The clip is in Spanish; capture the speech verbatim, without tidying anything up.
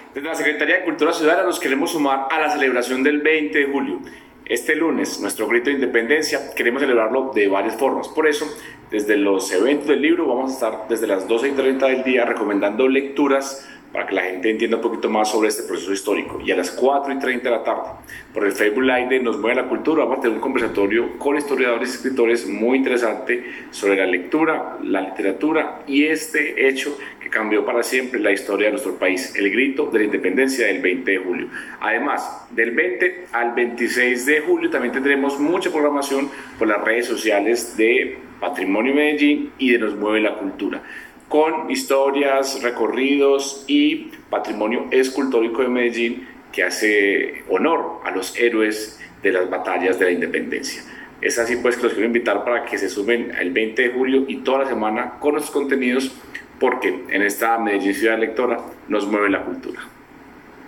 Desde la Secretaría de Cultura Ciudadana nos queremos sumar a la celebración del veinte de julio. Este lunes, nuestro grito de independencia, queremos celebrarlo de varias formas. Por eso, desde los eventos del libro vamos a estar desde las doce y treinta del día recomendando lecturas para que la gente entienda un poquito más sobre este proceso histórico. Y a las cuatro y treinta de la tarde, por el Facebook Live de Nos Mueve la Cultura, vamos a tener un conversatorio con historiadores y escritores muy interesante sobre la lectura, la literatura y este hecho que cambió para siempre la historia de nuestro país, el grito de la independencia del veinte de julio. Además, del veinte al veintiséis de julio también tendremos mucha programación por las redes sociales de Patrimonio Medellín y de Nos Mueve la Cultura, con historias, recorridos y patrimonio escultórico de Medellín que hace honor a los héroes de las batallas de la independencia. Es así pues que los quiero invitar para que se sumen el veinte de julio y toda la semana con nuestros contenidos, porque en esta Medellín Ciudad Lectora nos mueve la cultura.